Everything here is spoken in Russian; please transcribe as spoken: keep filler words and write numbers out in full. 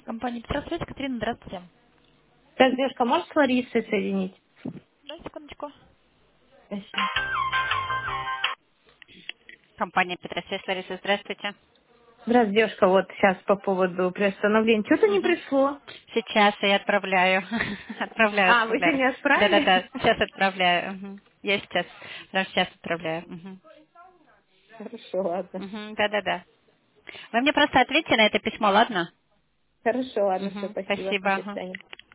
Компания Петросвет, Катерина, здравствуйте. Так, девушка, можешь с Ларисой соединить? Да, секундочку. Спасибо. Компания Петросвет, Лариса, здравствуйте. Здравствуй, девушка, вот сейчас по поводу приостановления. Что-то не Мгм. пришло. Сейчас я отправляю. Отправляю, А, вы отправляю. сегодня отправили? Да-да-да, сейчас отправляю. Мгм. Я сейчас, прямо сейчас отправляю. Мгм. Хорошо, ладно. Мгм, Да-да-да. Вы мне просто ответьте на это письмо, ладно? Хорошо, ладно, все, Мгм. спасибо. Спасибо. До Ага. свидания.